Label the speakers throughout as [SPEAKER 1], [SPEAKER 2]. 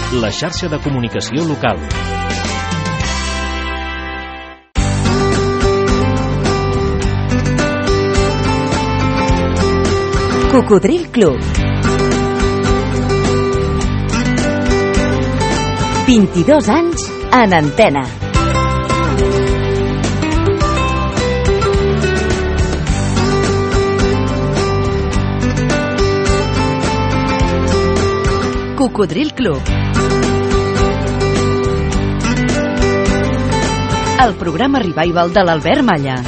[SPEAKER 1] la xarxa de comunicació local.
[SPEAKER 2] Cocodril Club. 22 anys en antena. Cocodril Club. El programa revival de l'Albert Malla.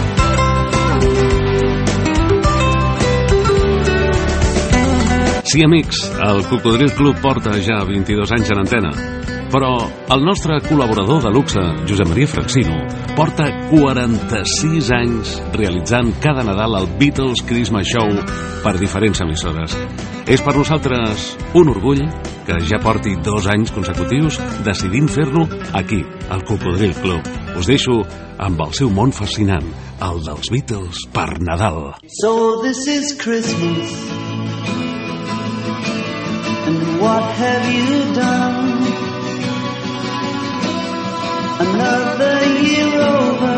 [SPEAKER 3] Sí, amics, el Cocodril Club porta ja 22 anys en antena. Però el nostre col·laborador de luxe, Josep Maria Francino, porta 46 anys realitzant cada Nadal el Beatles Christmas Show per diferents emissores. És per nosaltres un orgull que ja porti 2 anys consecutius decidint fer-lo aquí, al Cocodril Club. Us deixo amb el seu món fascinant, el dels Beatles per Nadal.
[SPEAKER 4] So this is Christmas, and what have you done? Another year over,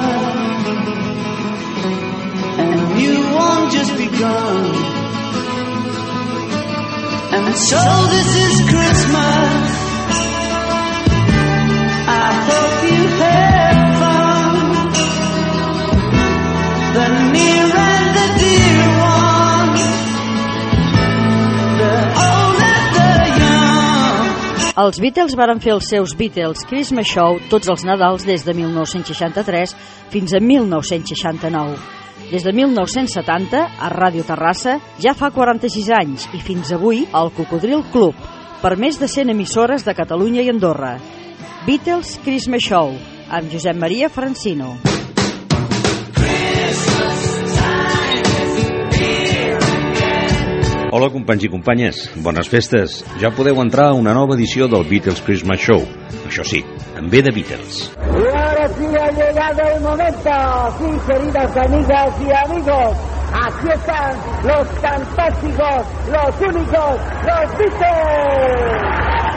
[SPEAKER 4] and a new one just begun. And so this is Christmas, I hope you have fun, the near and the dear one, the old and the young.
[SPEAKER 5] Els Beatles varen fer els seus Beatles Christmas Show tots els Nadals des de 1963 fins a 1969. Des de 1970, a Ràdio Terrassa, ja fa 46 anys, i fins avui, al Cocodril Club, per més de 100 emissores de Catalunya i Andorra. Beatles Christmas Show, amb Josep Maria Francino.
[SPEAKER 6] Hola, companys i companyes, bones festes. Ja podeu entrar a una nova edició del Beatles Christmas Show. Això sí, en ve de Beatles.
[SPEAKER 7] Y ahora sí ha llegado el momento, sí, queridas amigas y amigos, aquí están los fantásticos, los únicos, los Beatles.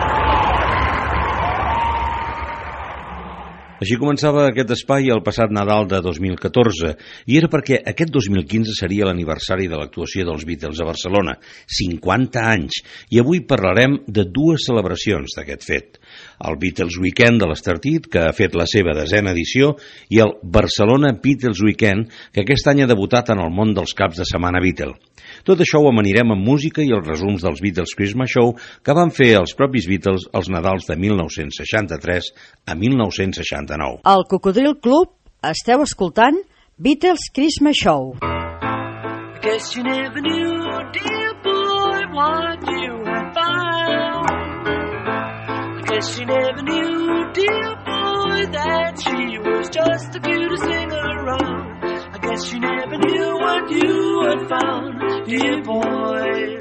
[SPEAKER 6] Així començava aquest espai el passat Nadal de 2014, i era perquè aquest 2015 seria l'aniversari de l'actuació dels Beatles a Barcelona, 50 anys, i avui parlarem de 2 celebracions d'aquest fet. El Beatles Weekend de l'Estartit, que ha fet la seva 10ª edició, i el Barcelona Beatles Weekend, que aquest any ha debutat en el món dels caps de setmana Beatle. Tot això ho amanirem amb música i els resums dels Beatles Christmas Show que van fer els propis Beatles els Nadals de 1963 a 1969.
[SPEAKER 5] Al Cocodril Club esteu escoltant Beatles Christmas Show.
[SPEAKER 4] I guess you never knew, dear boy, what you had found. I guess you never knew, dear boy, that she was just the cutest thing around. I guess you never knew what you had found, dear boy.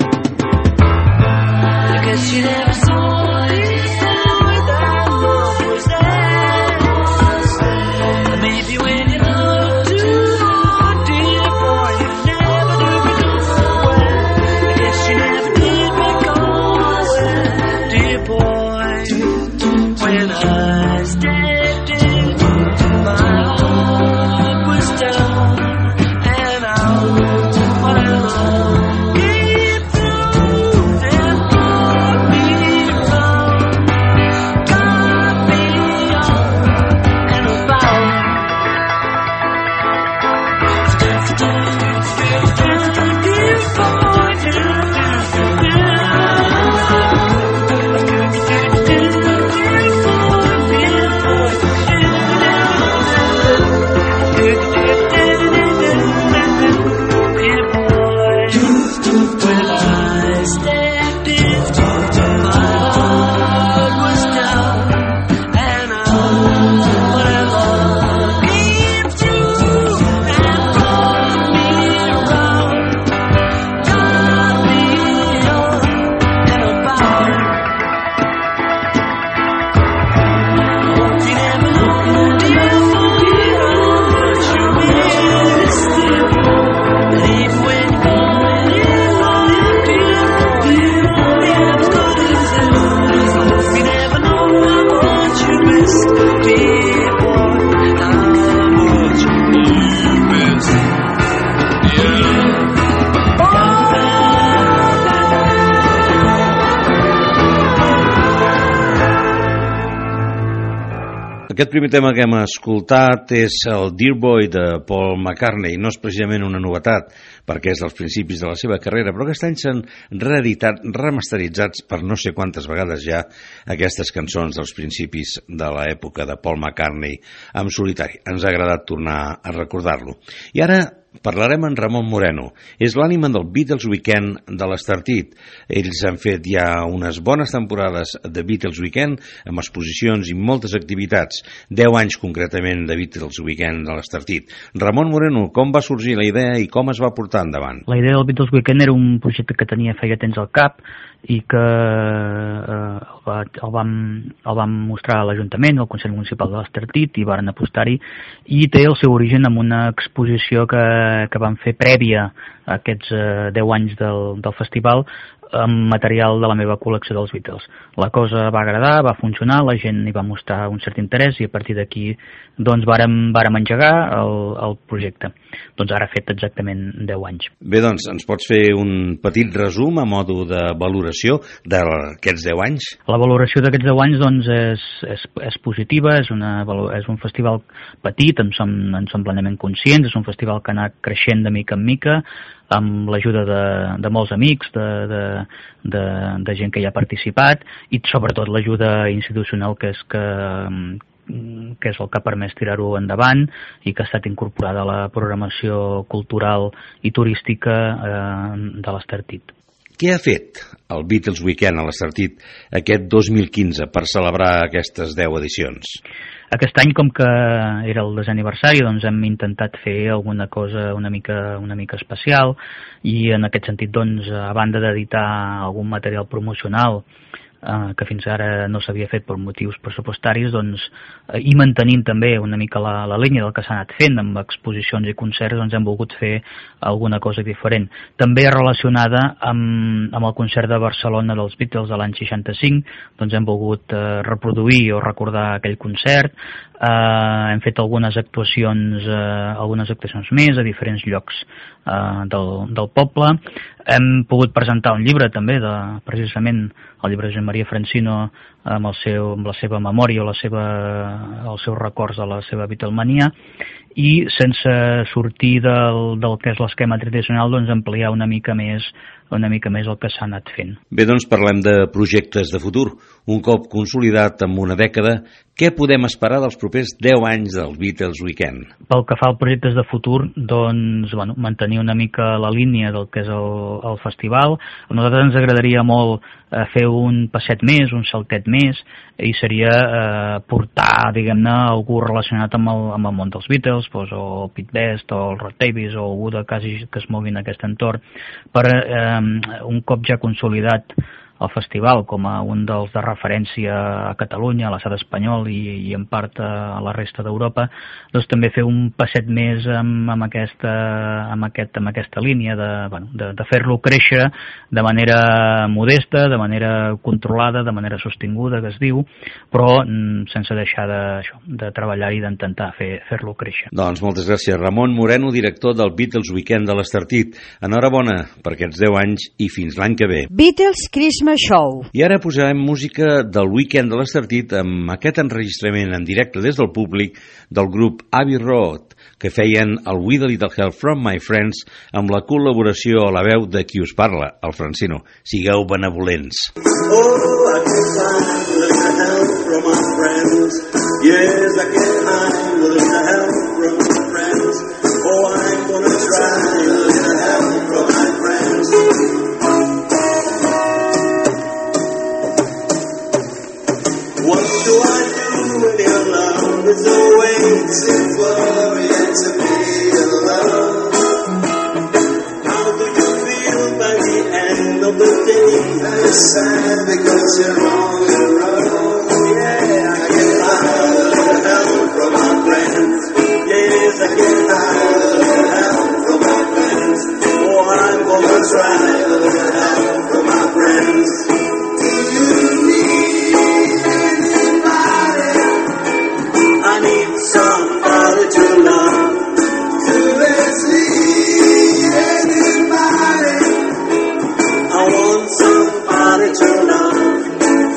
[SPEAKER 4] I guess you never saw, dear boy, that love was there. Maybe when you love too hard, dear boy, you never do become aware. I guess you never did become aware, dear boy. When I stepped in, my heart was down and out, but I love came through and brought me round, got me up and about. Dear boy,
[SPEAKER 6] Aquest primer tema que hem escoltat és el Dear Boy de Paul McCartney. No és precisament una novetat, perquè és dels principis de la seva carrera, però aquest any s'han reeditat, remasteritzats per no sé quantes vegades ja aquestes cançons dels principis de l'època de Paul McCartney en solitari. Ens ha agradat tornar a recordar-lo. I ara parlarem amb Ramon Moreno. És l'ànima del Beatles Weekend de l'Estartit. Ells han fet ja unes bones temporades de Beatles Weekend, amb exposicions i moltes activitats. 10 anys concretament de Beatles Weekend de l'Estartit. Ramon Moreno, com va sorgir la idea i com es va portar endavant?
[SPEAKER 8] La idea del Beatles Weekend era un projecte que tenia feia temps al cap i que el vam mostrar a l'Ajuntament, al Consell Municipal de l'Estartit, i varen apostar-hi, i té el seu origen en una exposició que vam fer prèvia a aquests 10 anys del festival, amb material de la meva col·lecció dels Beatles. La cosa va agradar, va funcionar, la gent hi va mostrar un cert interès i a partir d'aquí doncs vàrem engegar el projecte. Doncs ara ha fet exactament 10 anys.
[SPEAKER 6] Bé, doncs, ens pots fer un petit resum a modo de valoració d'aquests 10 anys?
[SPEAKER 8] La valoració d'aquests 10 anys doncs, és positiva, és un festival petit, en som plenament conscients, és un festival que ha anat creixent de mica en mica, amb l'ajuda de molts amics, de gent que hi ha participat, i sobretot l'ajuda institucional que és el que ha permès tirar-ho endavant i que ha estat incorporada a la programació cultural i turística de l'Estartit.
[SPEAKER 6] Què ha fet el Beatles Weekend a l'Estartit aquest 2015 per celebrar aquestes 10 edicions?
[SPEAKER 8] Aquest any, com que era el 10è aniversari, doncs hem intentat fer alguna cosa una mica especial i en aquest sentit, doncs, a banda d'editar algun material promocional que fins ara no s'havia fet per motius pressupostaris, doncs, i mantenint també una mica la línia del que s'ha anat fent amb exposicions i concerts, doncs hem volgut fer alguna cosa diferent. També relacionada amb el concert de Barcelona dels Beatles de l'any 65, doncs hem volgut reproduir o recordar aquell concert. Hem fet algunes actuacions més a diferents llocs del poble. Hem pogut presentar un llibre també, precisament el llibre de Josep Maria Francino, amb la seva memòria o els seus records de la seva Beatlemania, i sense sortir del que és l'esquema tradicional, doncs ampliar una mica més el que s'ha anat fent.
[SPEAKER 6] Bé, doncs parlem de projectes de futur. Un cop consolidat amb una dècada, què podem esperar dels propers 10 anys del Beatles Weekend?
[SPEAKER 8] Pel que fa a projectes de futur, doncs, mantenir una mica la línia del que és el festival. A nosaltres ens agradaria molt fer un passet més, un saltet més, i seria portar, diguem-ne, algú relacionat amb el món dels Beatles, doncs, o Pete Best, o el Rod Davis, o algú que es mogui en aquest entorn, per un cop ja consolidat el festival com a un dels de referència a Catalunya, a l'estat espanyol i en part a la resta d'Europa, doncs també fer un passet més amb aquesta línia de fer-lo créixer de manera modesta, de manera controlada, de manera sostinguda, que es diu, però sense deixar de treballar i d'intentar fer-lo créixer.
[SPEAKER 6] Doncs moltes gràcies, Ramon Moreno, director del Beatles Weekend de l'Estartit. Enhorabona per aquests 10 anys i fins l'any que ve.
[SPEAKER 5] Beatles Christmas Show.
[SPEAKER 6] I ara posarem música del Weekend de l'Estartit amb aquest enregistrament en directe des del públic del grup Abbey Road, que feien el With a Little Help from My Friends amb la col·laboració a la veu de qui us parla, el Francino. Sigueu benevolents.
[SPEAKER 9] Oh, I get high with a little help from my friends. Yes, I get high with a little help from my friends. Oh, I'm gonna try with a little help from my friends. What do I do when your love is always in worry and to be alone? How do you feel by the end of the day? Are you sad because you're on your own? Yeah, I get high with a little help from my friends. Yes, I get high with a little help from my friends. Oh, I'm gonna try with a little help from my friends. Do you need I need somebody to love. To let's need anybody. I want somebody to love.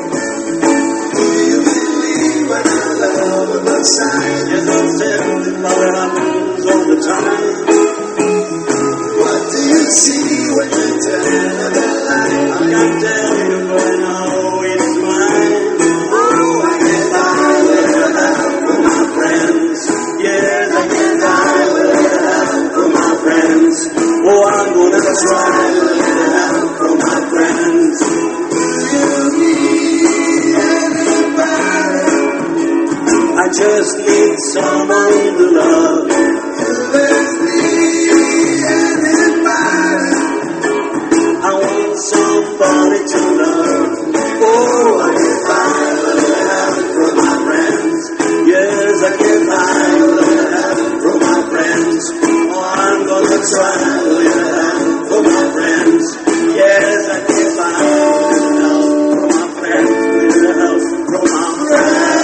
[SPEAKER 9] just need someone to love. There's me and anybody. I want somebody to love. Oh, I get by with a habit from my friends. Yes, I get by with a habit from my friends. Oh, I'm gonna try with a habit from my friends. Yes, I get by with a help from my friends. With a help from my friends.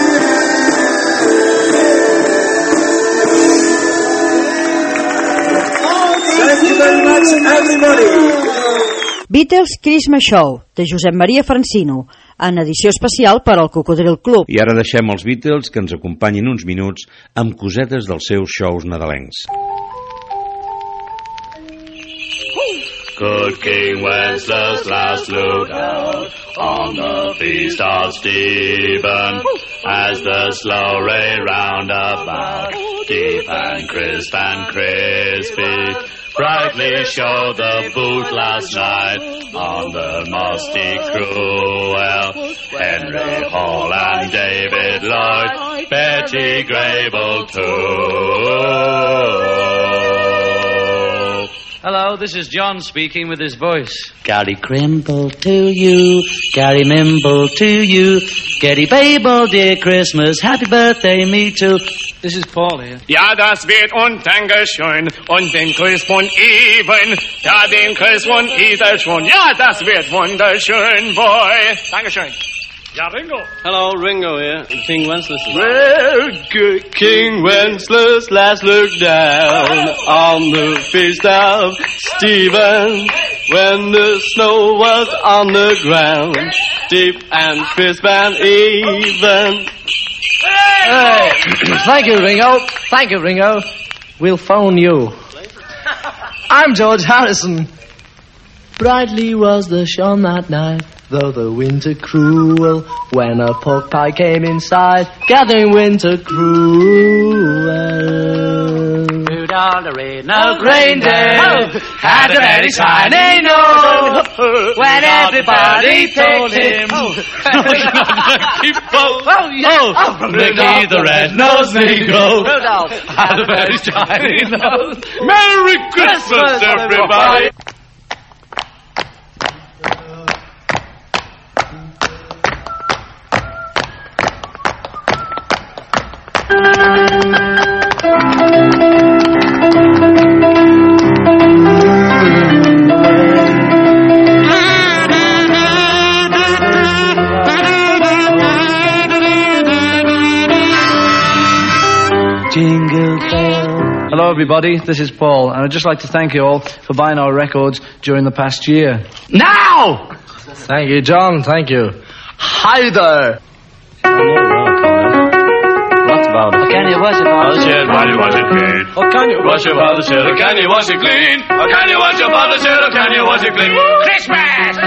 [SPEAKER 9] Thank you very much, everybody.
[SPEAKER 5] Beatles Christmas Show, de Josep Maria Francino, en edició especial per al Cocodril Club.
[SPEAKER 6] I ara deixem els Beatles que ens acompanyin uns minuts amb cosetes dels seus shows nadalencs.
[SPEAKER 10] Good King Wenceslas last looked out on the feast of Stephen, as the slow ray round about, deep and crisp and crispy, brightly showed the boot last night on the musty cruel. Henry Hall and David Lloyd, Betty Grable too.
[SPEAKER 11] Hello, this is John speaking with his voice.
[SPEAKER 12] Gary Crimble to you, Gary Mimble to you, Gary Babel, dear Christmas, happy birthday, me too.
[SPEAKER 11] This is Paul here.
[SPEAKER 13] Ja, das wird und Dankeschön und den Grüß von Even. Ja, den Grüß von Isa schon. Ja, das wird wunderschön, boy. Dankeschön. Ja, Ringo.
[SPEAKER 11] Hello, Ringo here. King Wenceslas.
[SPEAKER 10] Well, good King Wenceslas last looked down on the feast of Stephen, when the snow was on the ground, deep and crisp and even.
[SPEAKER 11] Hey! Thank you, Ringo. Thank you, Ringo. We'll phone you. I'm George Harrison.
[SPEAKER 14] Brightly was the sun that night, though the winter cruel, when a pork pie came inside, gathering winter cruel.
[SPEAKER 12] Rudolph the red-nosed reindeer had a very shiny nose. When everybody told him, Mickey the red-nosed Negro had a very shiny nose.
[SPEAKER 10] Merry Christmas, everybody!
[SPEAKER 11] Hello, everybody. This is Paul, and I'd just like to thank you all for buying our records during the past year.
[SPEAKER 14] Now! Thank you, John. Thank you. Hi there.
[SPEAKER 11] What's about it?
[SPEAKER 12] Can you wash it
[SPEAKER 10] While you wash it clean.
[SPEAKER 11] Oh, can you
[SPEAKER 10] Wash your mother's shirt, or can you wash it clean? Or can you wash your mother's shirt, or can you wash it clean? Christmas!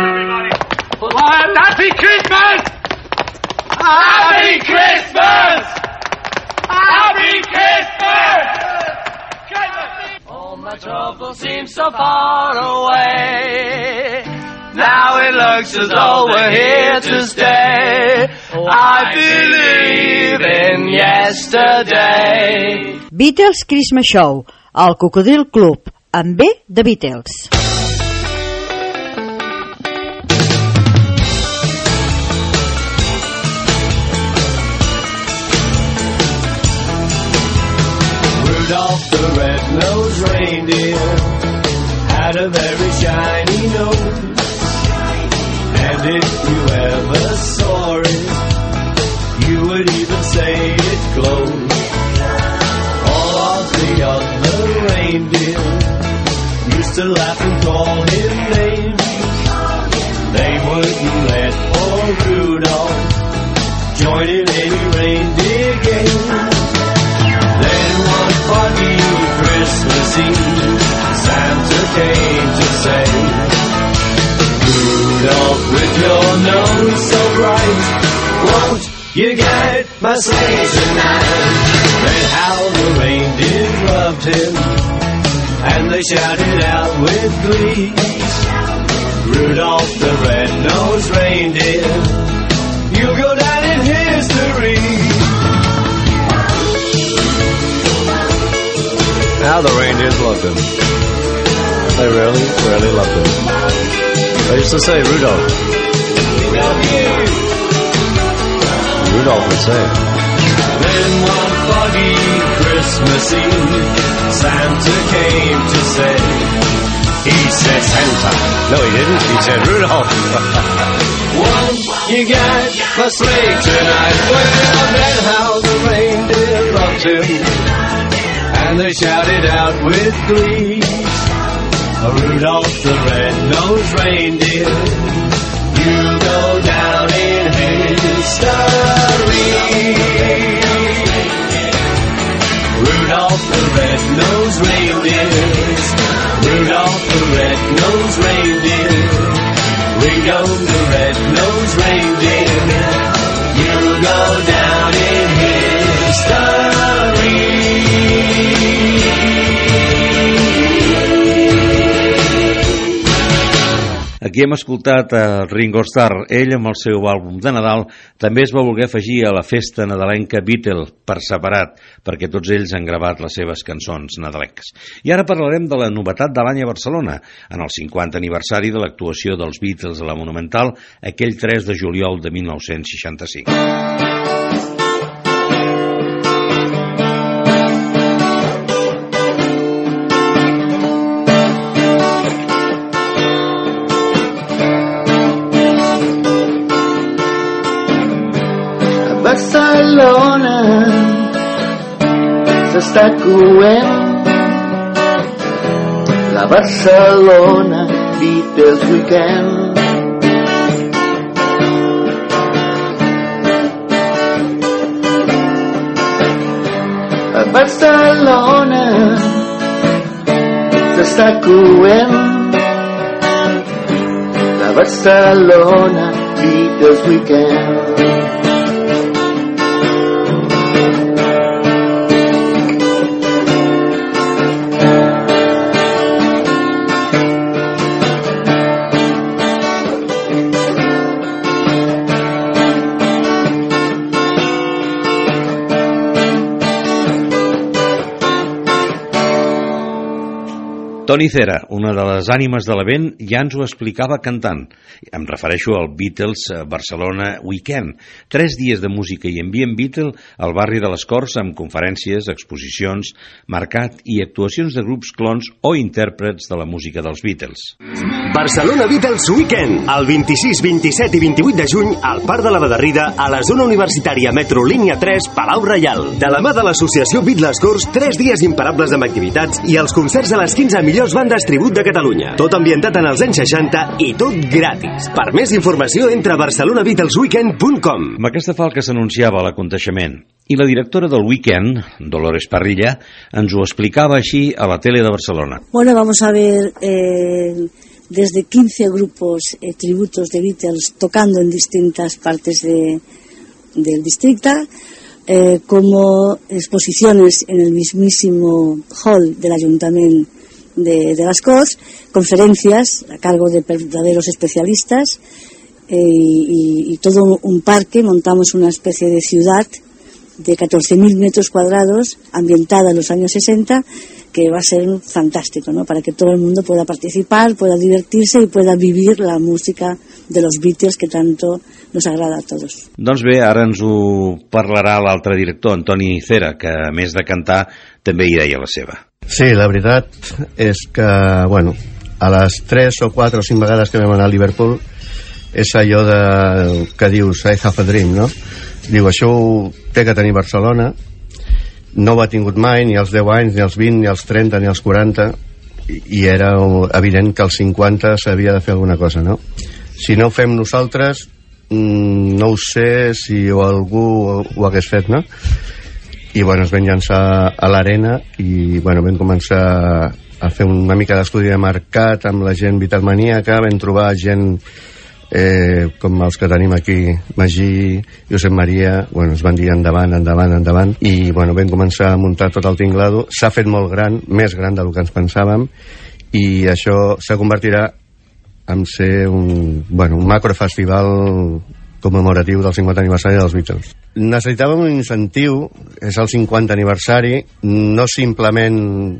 [SPEAKER 10] Happy Christmas! Happy Christmas! Happy Christmas!
[SPEAKER 12] All my trouble seems so far away. Now it looks as though we're here to stay. I believe in yesterday.
[SPEAKER 5] Beatles Christmas Show, al Cocodril Club, amb B de Beatles.
[SPEAKER 9] Rudolph the red-nosed reindeer had a very shiny nose. And if you ever saw it, you would even say it glowed. All of the other reindeer used to laugh and call him names. They wouldn't let poor Rudolph join in any reindeer game. Then one foggy Christmas Eve, Santa came to say, Rudolph, with your nose so bright, won't you get my sleigh tonight? Then how the reindeer loved him, and they shouted out with glee, Rudolph the red-nosed reindeer, you'll go down in history.
[SPEAKER 15] always loved him. They really, really loved him. They used to say, Rudolph. Rudolph would say it.
[SPEAKER 12] Then one foggy Christmas Eve, Santa came to say, he said Santa.
[SPEAKER 15] No, he didn't. He said Rudolph.
[SPEAKER 12] Won't you get my sleigh tonight? Well, then how the reindeer loved him, and they shouted out with glee, Rudolph the red-nosed reindeer, you go down in history. Rudolph the red-nosed reindeer, Rudolph the red-nosed reindeer, Ringo the red-nosed reindeer, you go down in history.
[SPEAKER 6] Aquí hem escoltat a Ringo Starr. Ell, amb el seu àlbum de Nadal, també es va voler afegir a la festa nadalenca Beatle per separat, perquè tots ells han gravat les seves cançons nadalenques. I ara parlarem de la novetat de l'any a Barcelona, en el 50 aniversari de l'actuació dels Beatles a la Monumental, aquell 3 de juliol de 1965.
[SPEAKER 14] Barcelona s'està coent la Barcelona Beatles Weekend. A Barcelona s'està coent la Barcelona Beatles Weekend.
[SPEAKER 6] Toni Cera, una de les ànimes de l'event, ja ens ho explicava cantant. Em refereixo al Beatles Barcelona Weekend. 3 dies de música i ambient Beatle al barri de les Corts, amb conferències, exposicions, mercat i actuacions de grups clons o intèrprets de la música dels Beatles.
[SPEAKER 16] Barcelona Beatles Weekend, el 26, 27 i 28 de juny al Parc de la Badarrida, a la zona universitària Metro Línia 3, Palau Reial. De la mà de l'associació Beatles Corts, 3 dies imparables amb activitats i els concerts de les 15 millors bandes tribut de Catalunya. Tot ambientat en els anys 60 i tot gratis. Per més informació, entra a barcelonabeatlesweekend.com.
[SPEAKER 6] Amb aquesta falca s'anunciava l'aconteixement. I la directora del Weekend, Dolores Parrilla, ens ho explicava així a la tele de Barcelona.
[SPEAKER 17] Bueno, vamos a ver desde 15 grupos tributos de Beatles tocando en distintas partes del distrito, como exposiciones en el mismísimo hall del Ayuntamiento de las Corts, conferencias a cargo de verdaderos especialistas y todo un parque. Montamos una especie de ciudad de 14.000 metros cuadrados ambientada en los años 60, que va a ser fantástico, ¿no? Para que todo el mundo pueda participar, pueda divertirse y pueda vivir la música de los Beatles que tanto nos agrada a tots.
[SPEAKER 6] Doncs bé, ara ens ho parlarà l'altre director, Antoni Cera, que a més de cantar també hi deia la seva.
[SPEAKER 18] Sí, la veritat és que, bueno, a les 3 o 4 o 5 vegades que vam anar a Liverpool és allò que dius I have a dream, no? Diu, això ho té que tenir Barcelona, no ho ha tingut mai, ni als 10 anys, ni als 20, ni als 30, ni als 40, i era evident que als 50 s'havia de fer alguna cosa, no? Si no ho fem nosaltres, no ho sé si algú ho hagués fet, no? I bueno, es vam llançar a l'arena i bueno, vam començar a fer una mica d'estudi de mercat amb la gent vitalmaníaca, vam trobar gent com els que tenim aquí, Magí, Josep Maria, bueno, es van dir endavant, i bueno, vam començar a muntar tot el tinglado. S'ha fet molt gran, més gran del que ens pensàvem, i això se convertirà en ser un macrofestival commemoratiu del 50 aniversari dels Beatles. Necessitàvem un incentiu, és el 50 aniversari, no simplement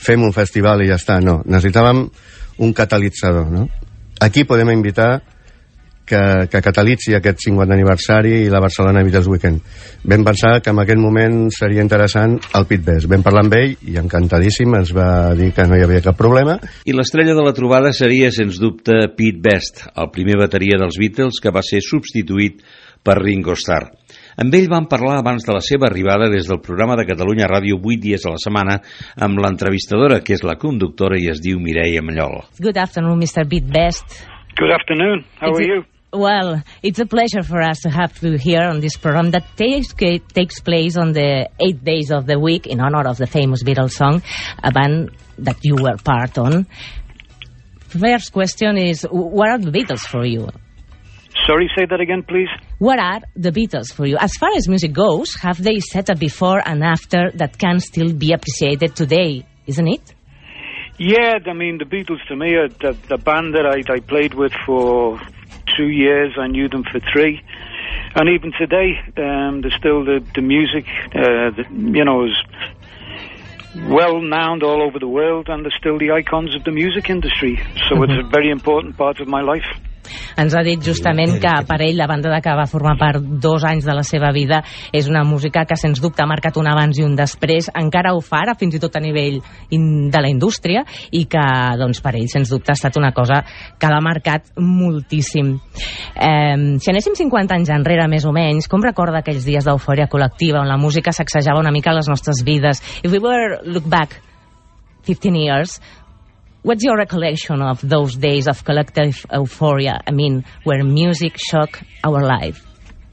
[SPEAKER 18] fem un festival i ja està, no, necessitàvem un catalitzador, no? Aquí podem invitar que catalitzi aquest 50 aniversari i la Barcelona Beatles Weekend. Vam pensar que en aquest moment seria interessant el Pete Best. Vam parlar amb ell i encantadíssim, ens va dir que no hi havia cap problema.
[SPEAKER 6] I l'estrella de la trobada seria, sens dubte, Pete Best, el primer bateria dels Beatles que va ser substituït per Ringo Starr. Amb ell vam parlar abans de la seva arribada des del programa de Catalunya Ràdio 8 dies a la setmana amb l'entrevistadora, que és la conductora i es diu Mireia Mallol.
[SPEAKER 19] Good afternoon, Mr. Pete Best.
[SPEAKER 20] Good afternoon. How are you?
[SPEAKER 19] Well, it's a pleasure for us to have you here on this program that takes place on the 8 days of the week in honor of the famous Beatles song, a band that you were part on. First question is, what are the Beatles for you?
[SPEAKER 20] Sorry, say that again, please.
[SPEAKER 19] What are the Beatles for you? As far as music goes, have they set a before and after that can still be appreciated today, isn't it?
[SPEAKER 20] Yeah, I mean, the Beatles to me are the band that I played with for 2 years. I knew them for 3. And even today, there's still the music, is well known all over the world, and they're still the icons of the music industry. So it's a very important part of my life.
[SPEAKER 19] Ens ha dit justament que per ell la banda de que va formar part 2 anys de la seva vida és una música que sens dubte ha marcat un abans i un després, encara ho fa ara fins i tot a nivell de la indústria, i que doncs, per ell sens dubte ha estat una cosa que l'ha marcat moltíssim. Si anéssim 50 anys enrere més o menys, com recorda aquells dies d'eufòria col·lectiva on la música sacsejava una mica les nostres vides? If we were look back 15 years, what's your recollection of those days of collective euphoria? I mean, where music shook our life.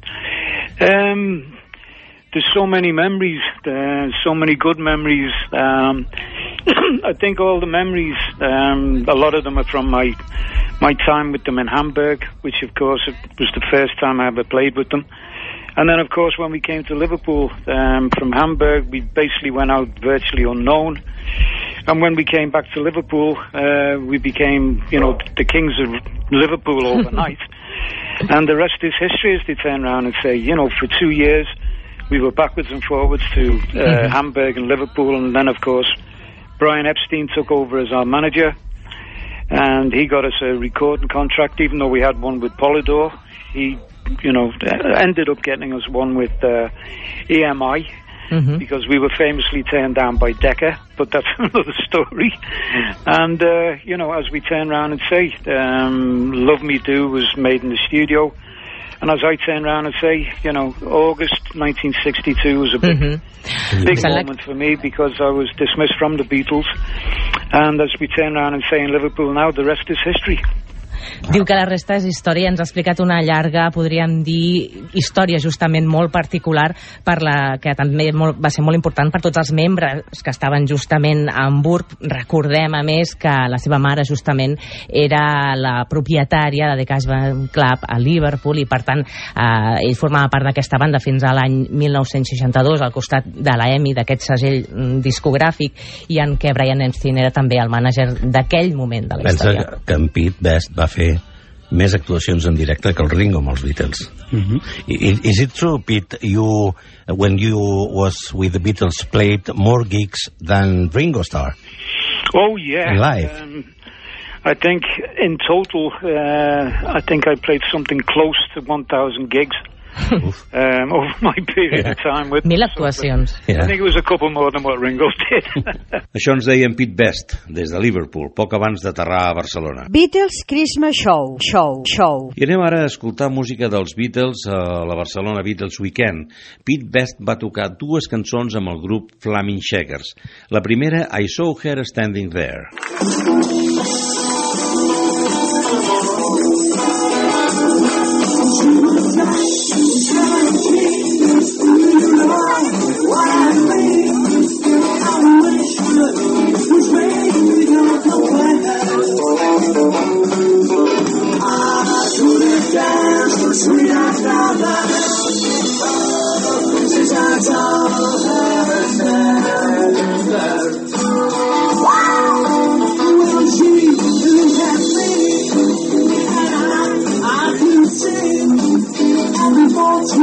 [SPEAKER 20] There's so many memories, so many good memories. I think all the memories, a lot of them are from my time with them in Hamburg, which of course was the first time I ever played with them. And then of course when we came to Liverpool, from Hamburg, we basically went out virtually unknown. And when we came back to Liverpool, we became, the kings of Liverpool overnight. And the rest is history, as they turn around and say, for 2 years, we were backwards and forwards to Hamburg and Liverpool. And then, of course, Brian Epstein took over as our manager. And he got us a recording contract, even though we had one with Polydor. He, ended up getting us one with EMI. Because we were famously turned down by Decca, but that's another story. And, as we turn around and say, Love Me Do was made in the studio. And as I turn around and say, August 1962 was a big moment for me because I was dismissed from the Beatles. And as we turn around and say in Liverpool now, the rest is history.
[SPEAKER 19] Diu que la resta és història. Ens ha explicat una llarga, podríem dir, història justament molt particular, que també va ser molt important per tots els membres que estaven justament a Hamburg. Recordem, a més, que la seva mare justament era la propietària de The Cashman Club a Liverpool i, per tant, ell formava part d'aquesta banda fins a l'any 1962 al costat de la EMI, d'aquest segell discogràfic, i en què Brian Epstein era també el mànager d'aquell moment de la història.
[SPEAKER 6] Pensa que en Pete Best va fer més actuacions en directe que el Ringo amb els Beatles.
[SPEAKER 21] Is it true, Pete, when you was with the Beatles played more gigs than Ringo Starr?
[SPEAKER 20] Oh, yeah.
[SPEAKER 21] Live?
[SPEAKER 20] I think in total, I think I played something close to 1,000 gigs. Over my period of time with
[SPEAKER 19] 1.000 actuacions.
[SPEAKER 20] I think it was a couple more than what Ringo did.
[SPEAKER 6] Això ens deia en Pete Best des de Liverpool, poc abans d'aterrar a Barcelona.
[SPEAKER 5] Beatles Christmas Show.
[SPEAKER 6] I anem ara a escoltar música dels Beatles a la Barcelona Beatles Weekend. Pete Best va tocar 2 cançons amb el grup Flaming Shakers. La primera, I Saw Her Standing There.
[SPEAKER 9] Wow!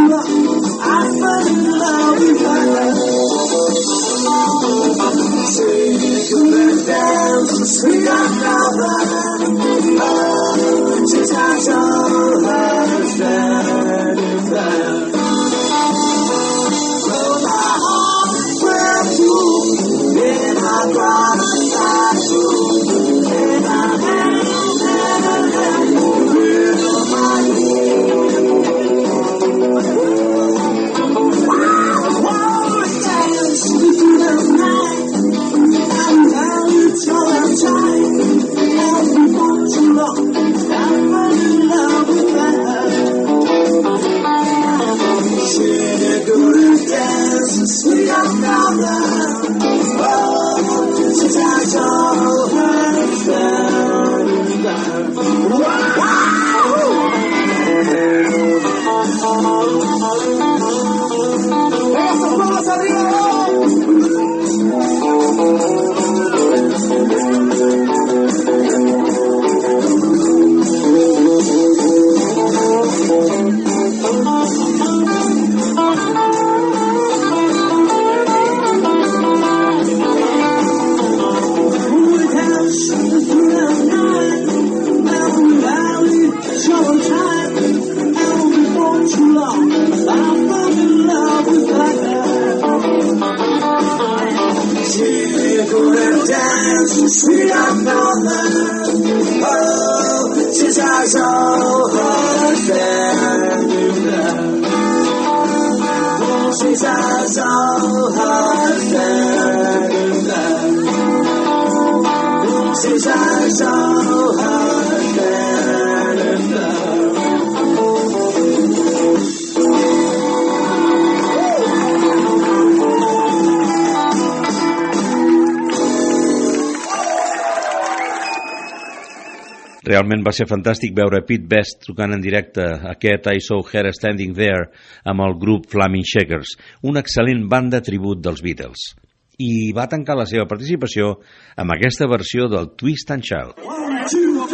[SPEAKER 6] Realment va ser fantàstic veure Pete Best tocant en directe aquest I Saw Her Standing There amb el grup Flaming Shakers, una excel·lent banda tribut dels Beatles. I va tancar la seva participació amb aquesta versió del Twist and Shout.
[SPEAKER 9] 1, 2,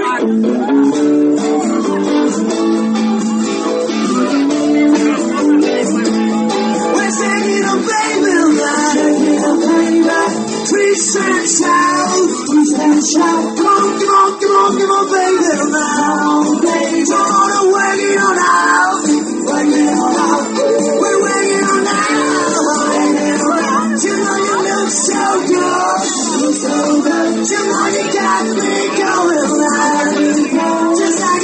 [SPEAKER 9] 3. Twist and shout, twist and shout. Come on, come on, come on, come on, baby, now. Baby, don't wanna work it on out. Work it on out. We're working on out. Work it on out. You know you look so good. Look so good. You know you got me going right. Just like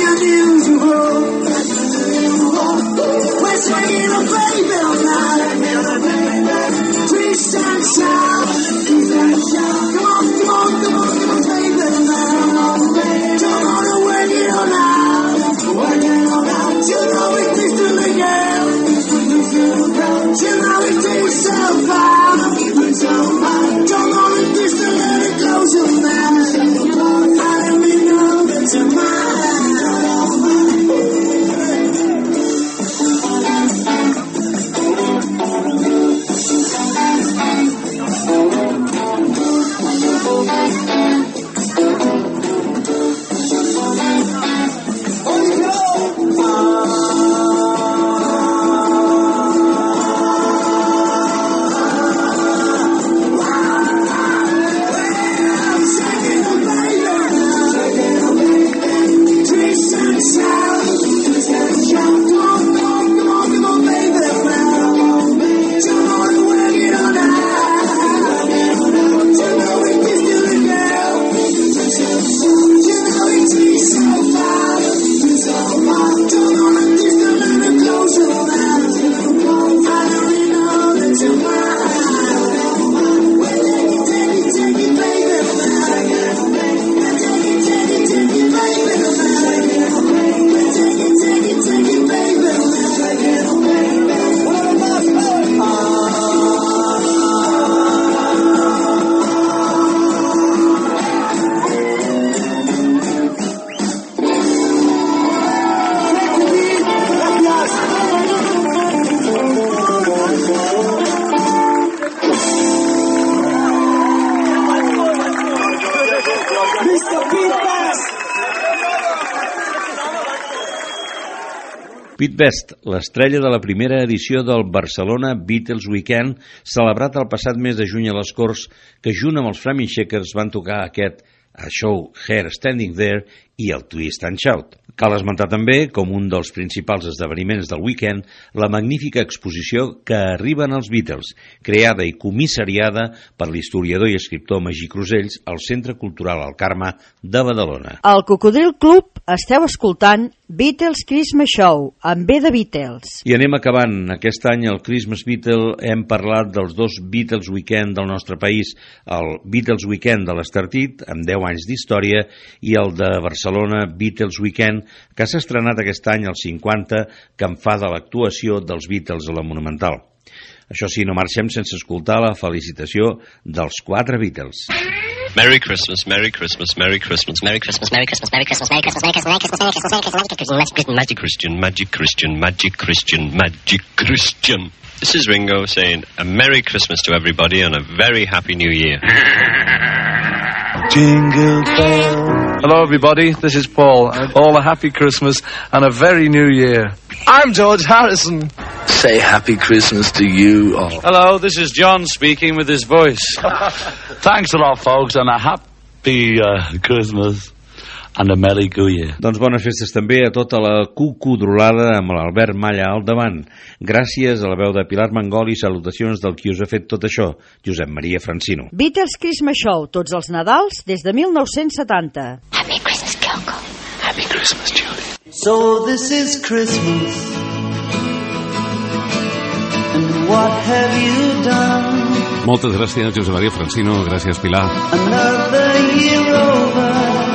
[SPEAKER 6] Pete Best, l'estrella de la primera edició del Barcelona Beatles Weekend, celebrat el passat mes de juny a les Corts, que junt amb els Flaming Shakers van tocar aquest A Show Her Standing There i el Twist and Shout. Cal esmentar també, com un dels principals esdeveniments del weekend, la magnífica exposició Que arriben els Beatles, creada i comissariada per l'historiador i escriptor Magí Crusells al Centre Cultural El Carme de Badalona.
[SPEAKER 5] Al Cocodril Club esteu escoltant Beatles Christmas Show, amb B de Beatles.
[SPEAKER 6] I anem acabant. Aquest any al Christmas Beatle hem parlat dels dos Beatles Weekend del nostre país, el Beatles Weekend de l'Estartit, amb 10 anys d'història, i el de Barcelona Beatles Weekend, que s'ha estrenat aquest any al 50, que en fa de l'actuació dels Beatles a la Monumental. Això sí, no marxem sense escoltar la felicitació dels 4 Beatles.
[SPEAKER 1] Merry Christmas, Merry Christmas, Merry Christmas, Merry Christmas, Merry Christmas, Merry Christmas, Merry Christmas, Merry Christmas, Merry Christmas, Merry Christmas, Merry Christmas, Magic Christian, Magic Christian, Magic Christian, Magic Christian. This is Ringo saying a Merry Christmas to everybody and a very Happy New Year.
[SPEAKER 22] Jingle bell. Hello everybody, this is Paul. All a happy Christmas and a very new year. I'm George Harrison.
[SPEAKER 23] Say Happy Christmas to you all.
[SPEAKER 22] Hello, this is John speaking with his voice. Thanks a lot folks and a happy Christmas and a Merry New Year.
[SPEAKER 6] Doncs bones festes també a tota la cucudrolada amb l'Albert Malla al davant. Gràcies a la veu de Pilar Mangol i salutacions del qui us ha fet tot això, Josep Maria Francino.
[SPEAKER 5] Beatles Christmas Show, tots els Nadals des de 1970.
[SPEAKER 23] Happy Christmas, Kyoko. Happy Christmas, Julie.
[SPEAKER 24] So this is Christmas, and what have you done?
[SPEAKER 3] Moltes gràcies, Josep Maria Francino. Gràcies, Pilar.
[SPEAKER 24] Another year over.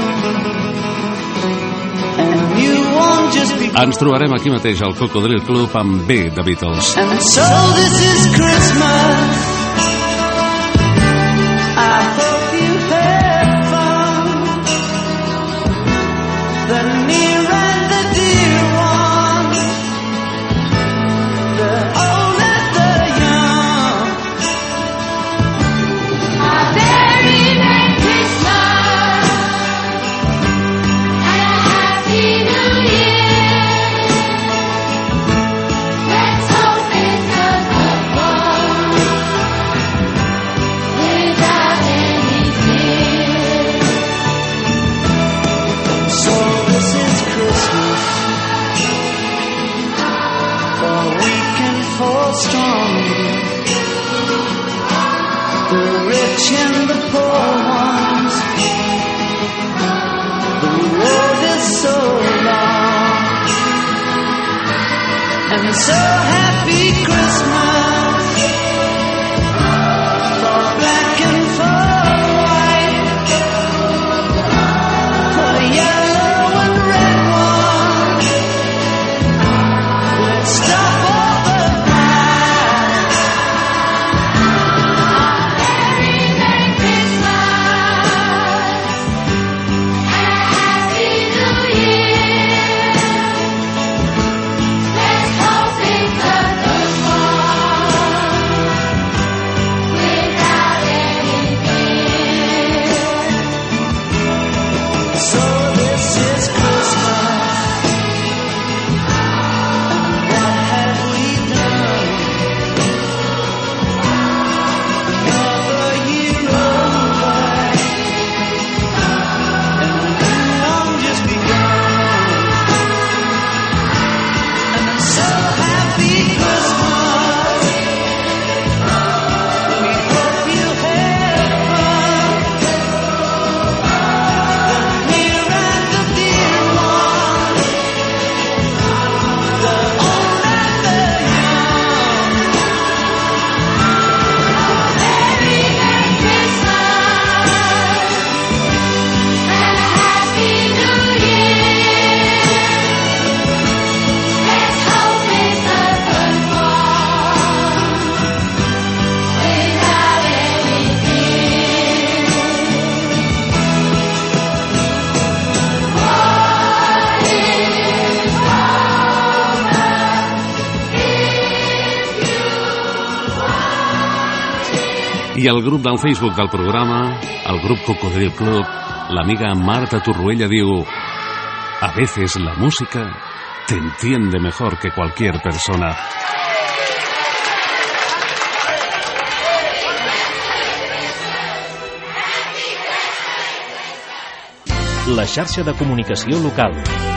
[SPEAKER 3] Ens trobarem aquí mateix al Cocodril Club amb B de Beatles.
[SPEAKER 24] And so this is Christmas. I hope you had fun. The near and the dear ones, the old and the young. A very Merry Christmas and a Happy New Year. Let's hope it's a good one without any fear. So this is Christmas, for weak and for strong, the rich and the poor ones. The road is so long, and so happy Christmas for black and for white, for yellow and red ones. Let's stop all the fight. Merry Christmas and a Happy New Year. Let's hope it's a good one without any fear. So this is Christmas, and what have we done? Another year over, and the new one just begun. And I'm so happy Christmas. We hope you had fun. The near and the dear ones, the old and the young. Merry Christmas and a Happy New Year. Let's hope it's a good one without any fear. What is
[SPEAKER 3] I al grup del Facebook del programa, el grup Cocodril Club, l'amiga Marta Torruella diu: a veces la música te entiende mejor que cualquier persona.
[SPEAKER 2] La xarxa de comunicació local.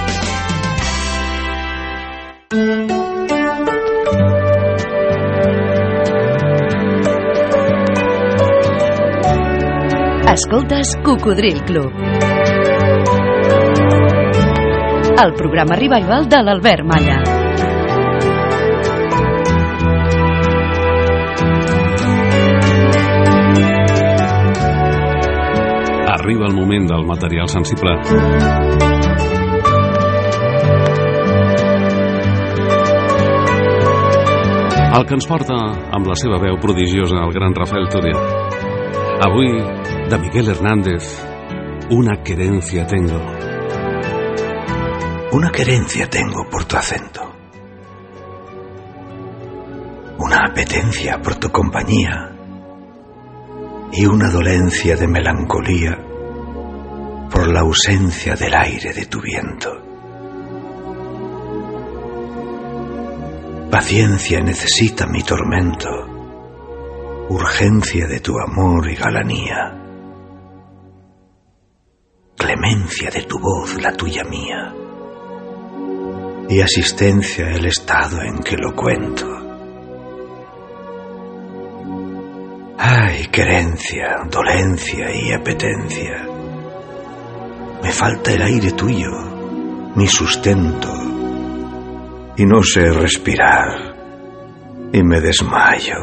[SPEAKER 4] Escoltes Cocodril Club, el programa revival de l'Albert Malla.
[SPEAKER 3] Arriba el moment del material sensible. El que ens porta amb la seva veu prodigiosa el gran Rafael Turiel. Avui, de Miguel Hernández, Una querencia tengo.
[SPEAKER 7] Una querencia tengo por tu acento. Una apetencia por tu compañía. Y una dolencia de melancolía por la ausencia del aire de tu viento. Paciencia necesita mi tormento, urgencia de tu amor y galanía, clemencia de tu voz la tuya mía, y asistencia el estado en que lo cuento. Ay, querencia, dolencia y apetencia. Me falta el aire tuyo, mi sustento, y no sé respirar, y me desmayo.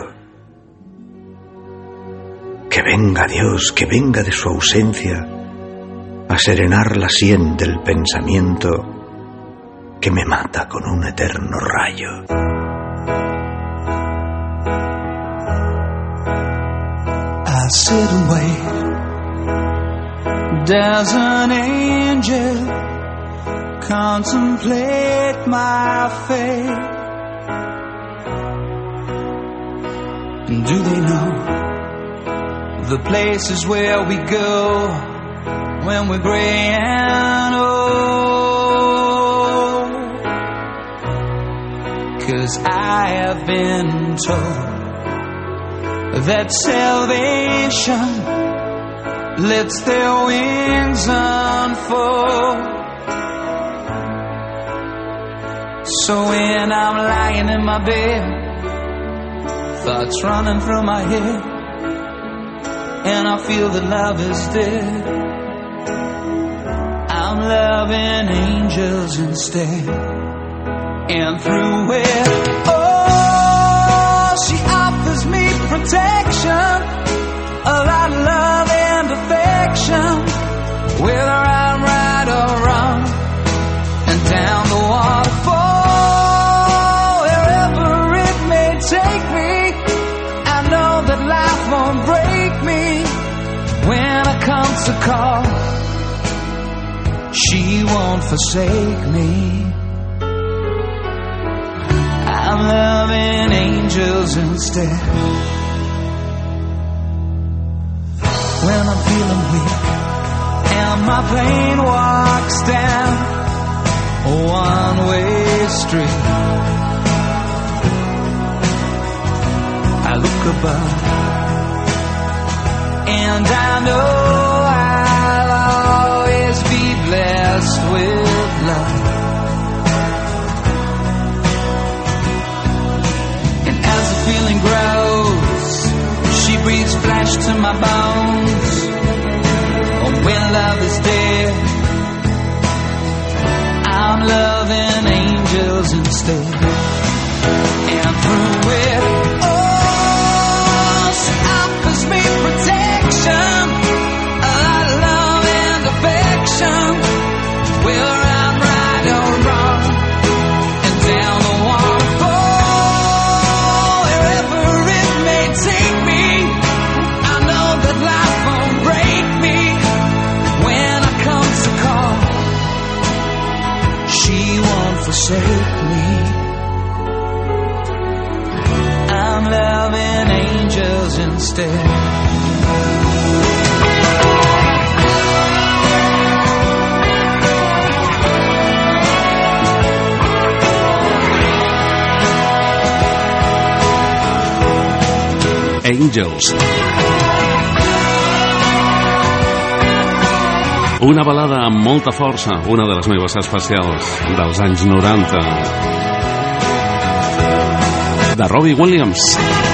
[SPEAKER 7] Que venga Dios, que venga de su ausencia, a serenar la sien del pensamiento que me mata con un eterno rayo.
[SPEAKER 12] I sit and wait. Does an angel contemplate my fate? And do they know the places where we go when we're gray and old? 'Cause I have been told that salvation lets their wings unfold. So when I'm lying in my bed, thoughts running through my head, and I feel that love is dead, I'm loving angels instead. And through it, oh, she offers me protection, a lot of love and affection, whether I'm right or wrong, and down the waterfall, wherever it may take me, I know that life won't break me. When I come to call, she won't forsake me. I'm loving angels instead. When I'm feeling weak and my plane walks down a one-way street, I look above and I know I'll always be blessed with love. And as the feeling grows, she breathes flesh to my bones. Oh, when love is dead, I'm loving angels instead. And through it, oh, she offers me protection, a lot of love and affection, whether I'm right or wrong, and down the waterfall, wherever it may take me, I know that life won't break me. When I come to call, she won't forsake me. I'm loving angels instead.
[SPEAKER 3] Angels. Una balada amb molta força, una de les meves especials dels anys 90, de Robbie Williams.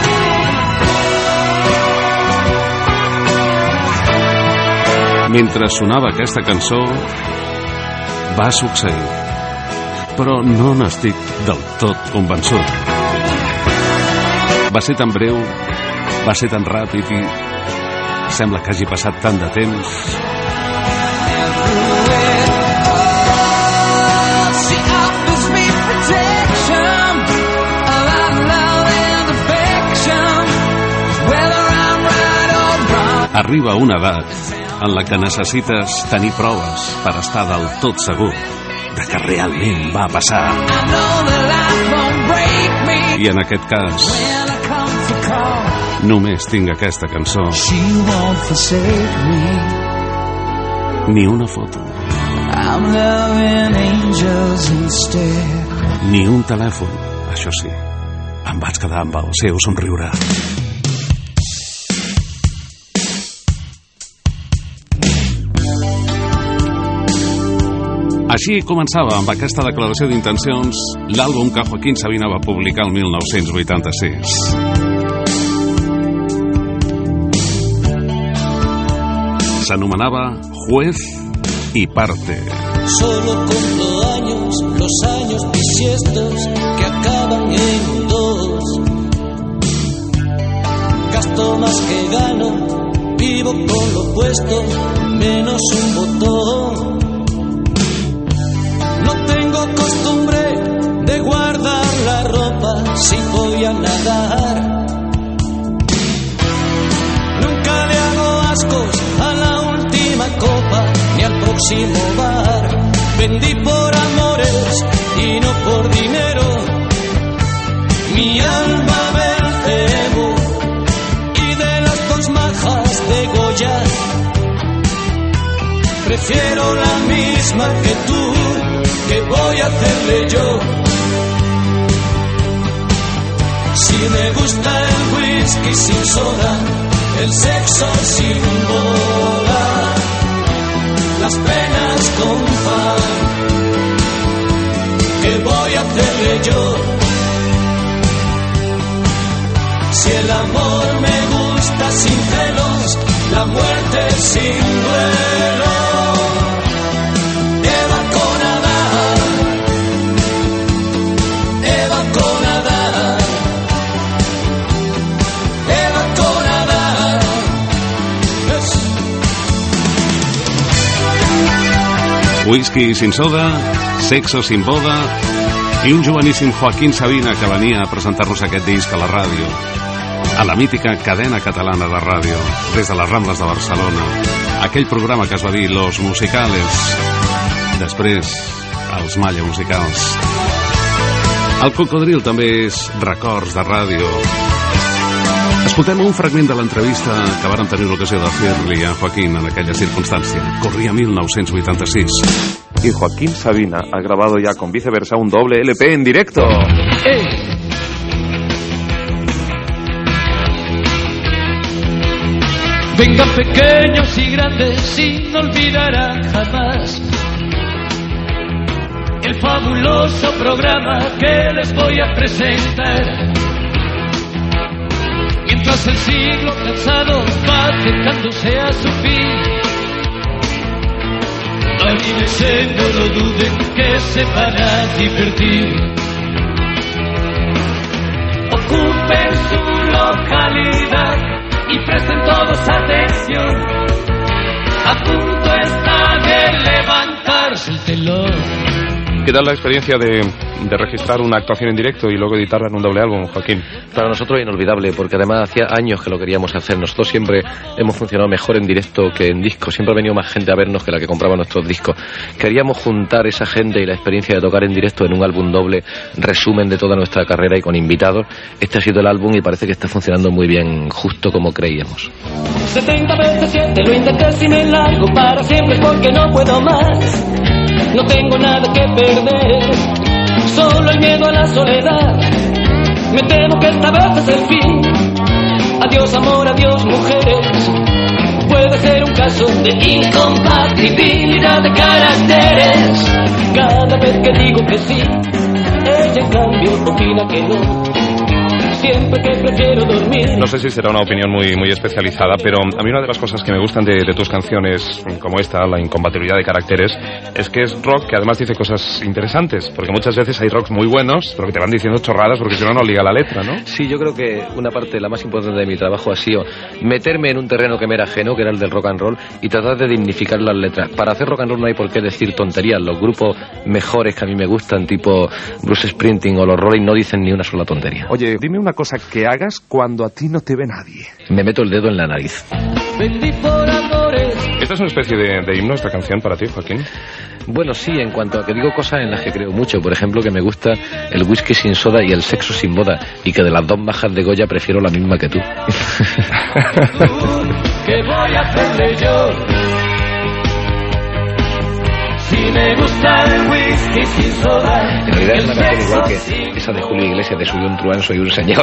[SPEAKER 3] Mentre sonava aquesta cançó, va succeir. Però no n'estic del tot convençut. Va ser tan breu, va ser tan ràpid i sembla que hagi passat tant de temps. Arriba una edat en la que necessites tenir proves per estar del tot segur de que realment va passar. I en aquest cas, només tinc aquesta cançó. Ni una foto. Ni un telèfon. Això sí, em vaig quedar amb el seu somriure. Així començava, amb aquesta declaració d'intencions, l'àlbum que Joaquín Sabina va publicar el 1986. S'anomenava Juez y Parte.
[SPEAKER 8] Solo cumplo años, los años bisiestos que acaban en 2. Gasto más que gano, vivo con lo puesto, menos un botón. No tengo costumbre de guardar la ropa si voy a nadar. Nunca le hago ascos a la última copa ni al próximo bar. Vendí por amores y no por dinero mi alma Belcebú, y de las dos majas de Goya prefiero la misma que tú. ¿Qué voy a hacerle yo? Si me gusta el whisky sin soda, el sexo sin boda, las penas con pan, ¿qué voy a hacerle yo? Si el amor me gusta sin celos, la muerte sin duelo.
[SPEAKER 3] Whisky sin soda, sexo sin boda i un joveníssim Joaquín Sabina que venia a presentar-nos aquest disc a la ràdio, a la mítica cadena catalana de ràdio, des de les Rambles de Barcelona. Aquell programa que es va dir Los Musicales, després els Malla Musicals. El Cocodril també és records de ràdio. Escoltem un fragment de l'entrevista que vàrem tenir l'ocasió de fer-li a Joaquín en aquella circunstància. Corria 1986.
[SPEAKER 10] Y Joaquín Sabina ha grabado ya con Viceversa un doble LP en directo. ¡Ey!
[SPEAKER 8] Vengan pequeños y grandes y no olvidarán jamás el fabuloso programa que les voy a presentar. Mientras el siglo cansado va acercándose a su fin, anímense, no lo duden, que se van a divertir. Ocupen su localidad y presten todos atención. A punto está de levantarse el telón.
[SPEAKER 10] ¿Qué tal la experiencia de registrar una actuación en directo y luego editarla en un doble álbum, Joaquín?
[SPEAKER 11] Para nosotros es inolvidable, porque además hacía años que lo queríamos hacer. Nosotros siempre hemos funcionado mejor en directo que en disco. Siempre ha venido más gente a vernos que la que compraba nuestros discos. Queríamos juntar esa gente y la experiencia de tocar en directo en un álbum doble, resumen de toda nuestra carrera y con invitados. Este ha sido el álbum y parece que está funcionando muy bien, justo como creíamos.
[SPEAKER 8] 70 veces 7 lo intenté sin el largo para siempre porque no puedo más. No tengo nada que perder, solo el miedo a la soledad. Me temo que esta vez es el fin. Adiós amor, adiós mujeres. Puede ser un caso de incompatibilidad de caracteres. Cada vez que digo que sí, ella en cambio opina que no. Siempre que prefiero dormir.
[SPEAKER 10] No sé si será una opinión muy especializada, pero a mí una de las cosas que me gustan de tus canciones, como esta, la incompatibilidad de caracteres, es que es rock que además dice cosas interesantes, porque muchas veces hay rocks muy buenos, pero que te van diciendo chorradas porque si no, no liga la letra, ¿no?
[SPEAKER 11] Sí, yo creo que una parte, la más importante de mi trabajo ha sido meterme en un terreno que me era ajeno, que era el del rock and roll, y tratar de dignificar las letras. Para hacer rock and roll no hay por qué decir tonterías. Los grupos mejores que a mí me gustan, tipo Bruce Springsteen o los Rolling, no dicen ni una sola tontería.
[SPEAKER 10] Oye, dime una cosa que hagas cuando a ti no te ve nadie.
[SPEAKER 11] Me meto el dedo en la nariz.
[SPEAKER 10] ¿Esta es una especie de himno, esta canción, para ti, Joaquín?
[SPEAKER 11] Bueno, sí, en cuanto a que digo cosas en las que creo mucho. Por ejemplo, que me gusta el whisky sin soda y el sexo sin boda, y que de las dos majas de Goya prefiero la misma que tú.
[SPEAKER 8] ¿Qué voy a hacerle yo? Si me gusta el whisky sin soda.
[SPEAKER 11] En realidad es una canción igual que esa de Julio Iglesias, de Soy un truán, soy un señor.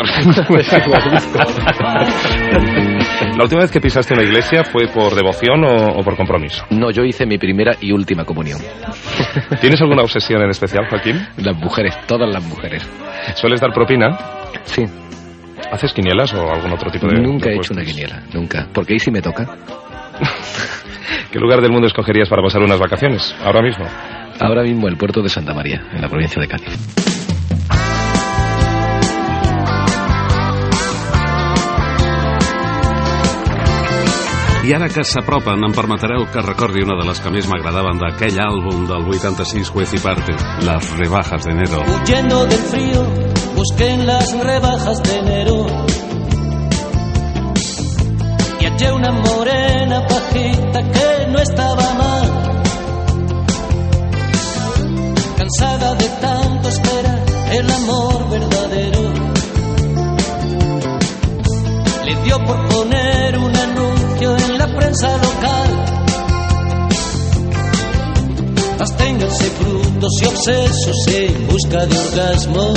[SPEAKER 10] ¿La última vez que pisaste una iglesia fue por devoción o por compromiso?
[SPEAKER 11] No, yo hice mi primera y última comunión.
[SPEAKER 10] ¿Tienes alguna obsesión en especial, Joaquín?
[SPEAKER 11] Las mujeres, todas las mujeres.
[SPEAKER 10] ¿Sueles dar propina?
[SPEAKER 11] Sí.
[SPEAKER 10] ¿Haces quinielas o algún otro tipo de...?
[SPEAKER 11] Nunca he hecho una quiniela, nunca. Porque ahí sí me toca.
[SPEAKER 10] ¿Qué lugar del mundo escogerías para pasar unas vacaciones, ahora mismo?
[SPEAKER 11] Ahora mismo el puerto de Santa María, en la provincia de Cádiz.
[SPEAKER 3] I ara que s'apropen, em permetreu que recordi una de les que més m'agradaven d'aquell àlbum del 86, Juez y Parte, Las rebajas de enero.
[SPEAKER 8] Huyendo del frío, busqué en las rebajas de enero y hallé una morena bajita que no estaba mal. Cansada de tanto esperar el amor verdadero, le dio por poner un anuncio en la prensa local. Absténganse brutos y obsesos en busca de orgasmo.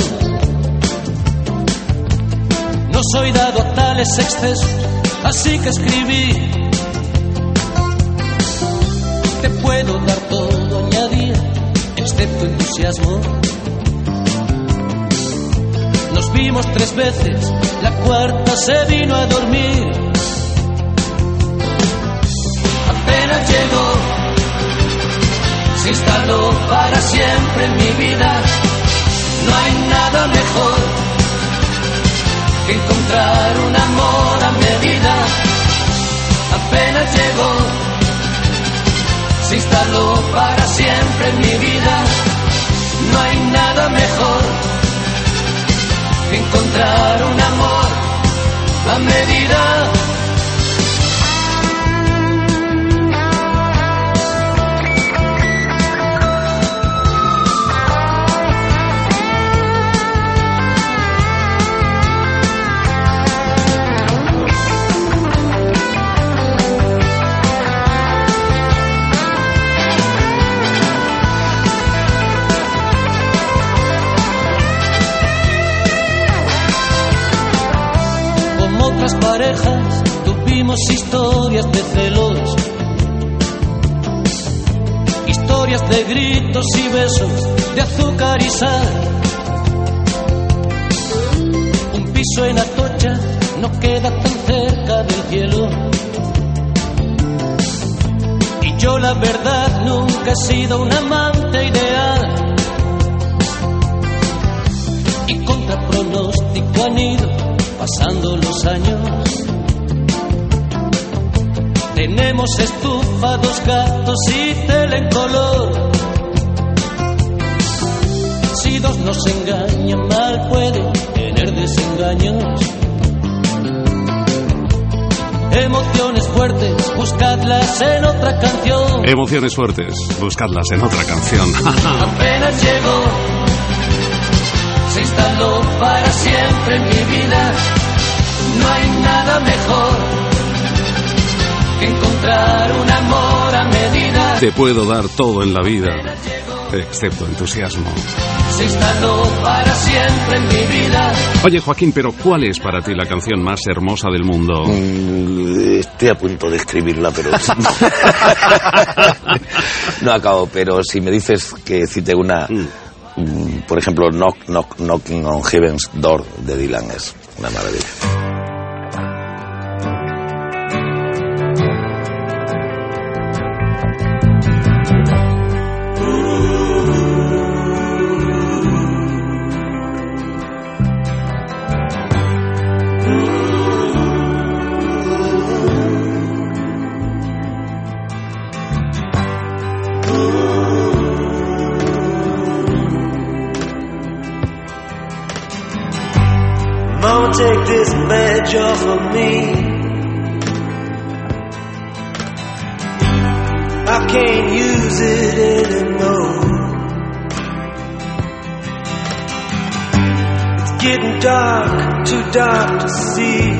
[SPEAKER 8] No soy dado a tales excesos, así que escribí: te puedo dar todo, añadía, excepto entusiasmo. Nos vimos 3 veces, la cuarta se vino a dormir. Apenas llegó, se instaló para siempre en mi vida. No hay nada mejor que encontrar un amor a medida. Apenas llegó, se instaló para siempre en mi vida. No hay nada mejor que encontrar un amor a medida. Parejas tuvimos historias de celos, historias de gritos y besos, de azúcar y sal. Un piso en Atocha no queda tan cerca del cielo, y yo la verdad nunca he sido un amante ideal, y contra pronóstico han ido pasando los años. Tenemos estufa, 2 gatos y tele en color. Si 2 nos engañan, mal pueden tener desengaños. Emociones fuertes, buscadlas en otra canción.
[SPEAKER 3] Emociones fuertes, buscadlas en otra canción.
[SPEAKER 8] Apenas llegó, se instaló para siempre en mi vida. No hay nada mejor que encontrar un amor a medida.
[SPEAKER 3] Te puedo dar todo en la vida, excepto entusiasmo.
[SPEAKER 8] has estado para siempre en mi vida.
[SPEAKER 3] Oye, Joaquín, pero ¿cuál es para ti la canción más hermosa del mundo?
[SPEAKER 13] Estoy a punto de escribirla, pero... no acabo, pero si me dices que cite una... por ejemplo, Knocking on Heaven's Door de Dylan es una maravilla.
[SPEAKER 9] Mama, take this badge off of me. I can't use it anymore. It's getting dark, too dark to see.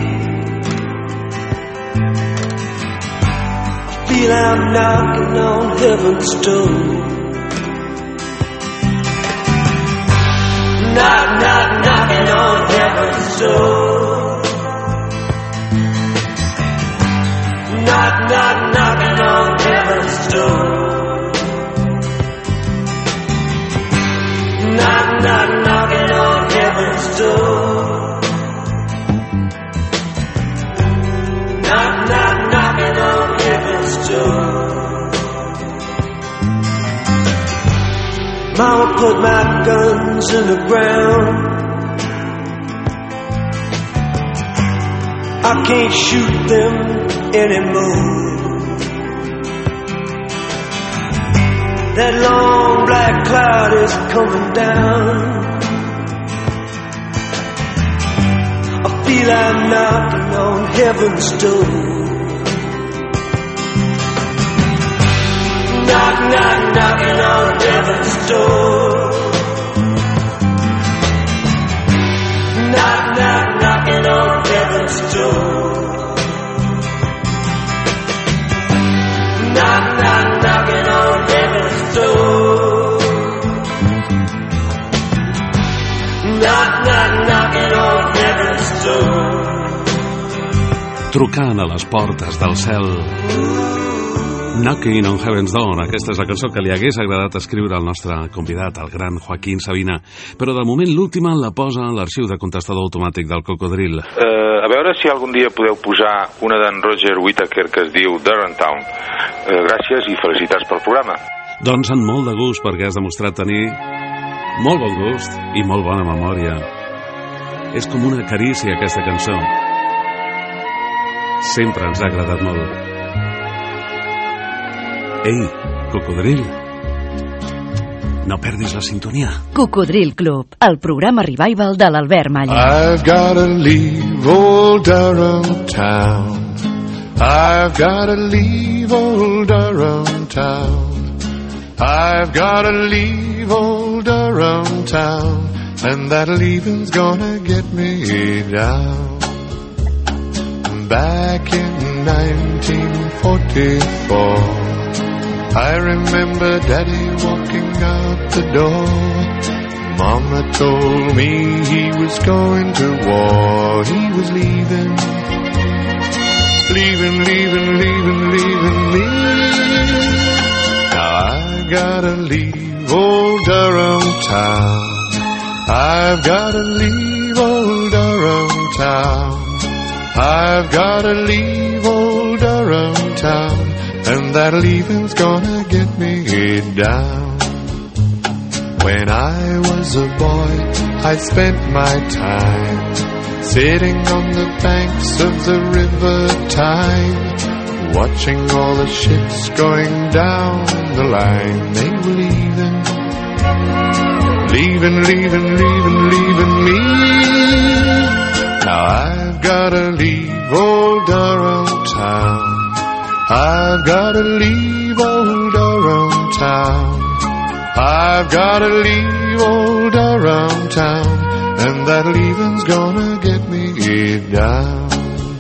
[SPEAKER 9] I feel I'm knocking on heaven's door. Knock, knock, knocking on heaven's door. Knock, knock, knocking on heaven's door. Knock, knock, knocking on heaven's door. Knock, knock, knocking on heaven's door. Mama put my guns in the ground. I can't shoot them anymore. That long black cloud is coming down. I feel I'm knocking on heaven's door. Knock, knock, knocking on heaven's door. Knock, knock, knocking on heaven's door. Knock, knock, knocking on heaven's door. Knock, knock, knocking on heaven's door.
[SPEAKER 3] Trucant a les portes del cel. Knocking on Heaven's Door. Aquesta és la cançó que li hagués agradat escriure al nostre convidat, el gran Joaquín Sabina, però de moment l'última la posa a l'arxiu de contestador automàtic del Cocodril.
[SPEAKER 10] A veure si algun dia podeu posar una d'en Roger Whittaker que es diu Durham. Gràcies i felicitats pel programa.
[SPEAKER 3] Doncs amb molt de gust, perquè has demostrat tenir molt bon gust i molt bona memòria. És com una carícia, aquesta cançó. Sempre ens ha agradat molt. Ei, Cocodril, no perdis la sintonia.
[SPEAKER 4] Cocodril Club, el programa revival de l'Albert Malla.
[SPEAKER 14] I've gotta leave old Durham town. I've gotta leave old Durham town. I've gotta leave old Durham town. And that leaving's gonna get me down. Back in 1944, I remember Daddy walking out the door. Mama told me he was going to war. He was leaving me. Now I gotta leave old Durham town. I've gotta leave old Durham town. I've gotta leave old Durham town. And that leaving's gonna get me down. When I was a boy, I spent my time sitting on the banks of the river Tyne, watching all the ships going down the line. They were leaving me. Now I've gotta leave old Durham town. I've gotta leave old Durham town. I've gotta leave old Durham town. And that leaving's gonna get me down.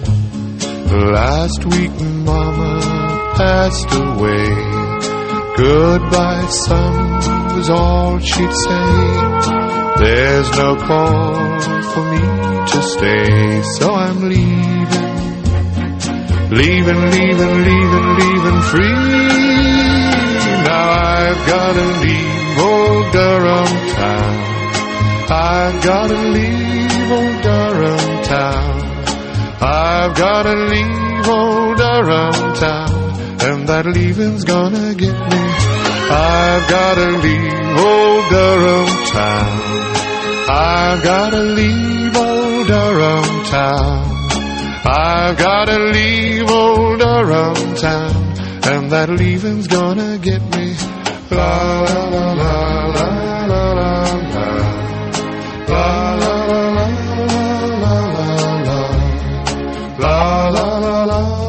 [SPEAKER 14] Last week Mama passed away. Goodbye son, was all she'd say. There's no call for me to stay, so I'm leaving. Leaving, leaving, leaving, leaving free. Now I've gotta leave old Durham town. I've gotta leave old Durham town. I've gotta leave old Durham town, and that leaving's gonna get me. I've gotta leave old Durham town. I've gotta leave old Durham town. I've gotta leave old Durham town, and that leaving's gonna get me. La la la la la la la la. La la la la la la la. La la la la.